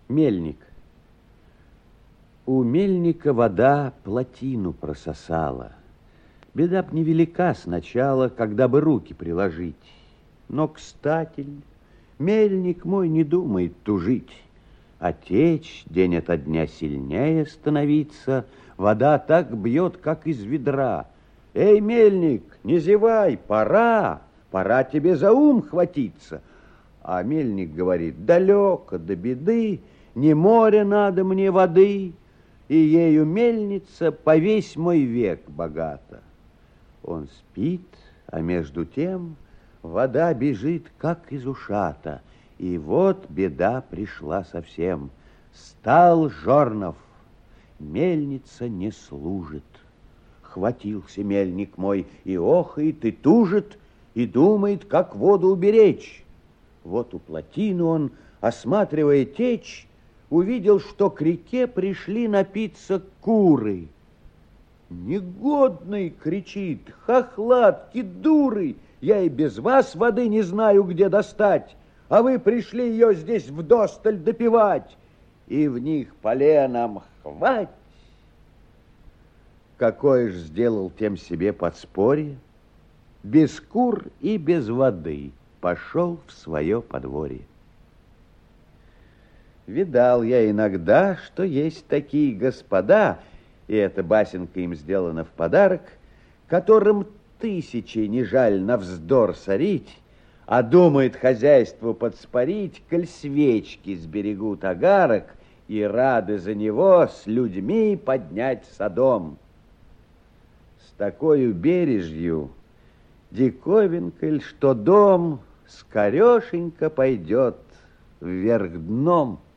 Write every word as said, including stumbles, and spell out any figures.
Мельник. У мельника вода плотину прососала. Беда б невелика сначала, когда бы руки приложить. Но, кстати, мельник мой не думает тужить. А течь день ото дня сильнее становиться, вода так бьет, как из ведра. Эй, мельник, не зевай, пора, пора тебе за ум хватиться. А мельник говорит: далеко до беды, не море надо мне воды, и ею мельница по весь мой век богата. Он спит, а между тем вода бежит, как из ушата, и вот беда пришла совсем. Стал Жорнов, мельница не служит. Хватился мельник мой и охает, и тужит, и думает, как воду уберечь. Вот у плотины он, осматривая течь, увидел, что к реке пришли напиться куры. «Негодный!» — кричит, «хохлатки, дуры! Я и без вас воды не знаю, где достать, а вы пришли ее здесь вдосталь допивать, и в них поленом хвать!» Какое ж сделал тем себе подспорье? Без кур и без воды пошел в свое подворье. Видал я иногда, что есть такие господа, и эта басенка им сделана в подарок, которым тысячи не жаль на вздор сорить, а думает хозяйство подспорить, коль свечки сберегут огарок и рады за него с людьми поднять садом. С такою бережью диковинкой, что дом скорешенько пойдет вверх дном.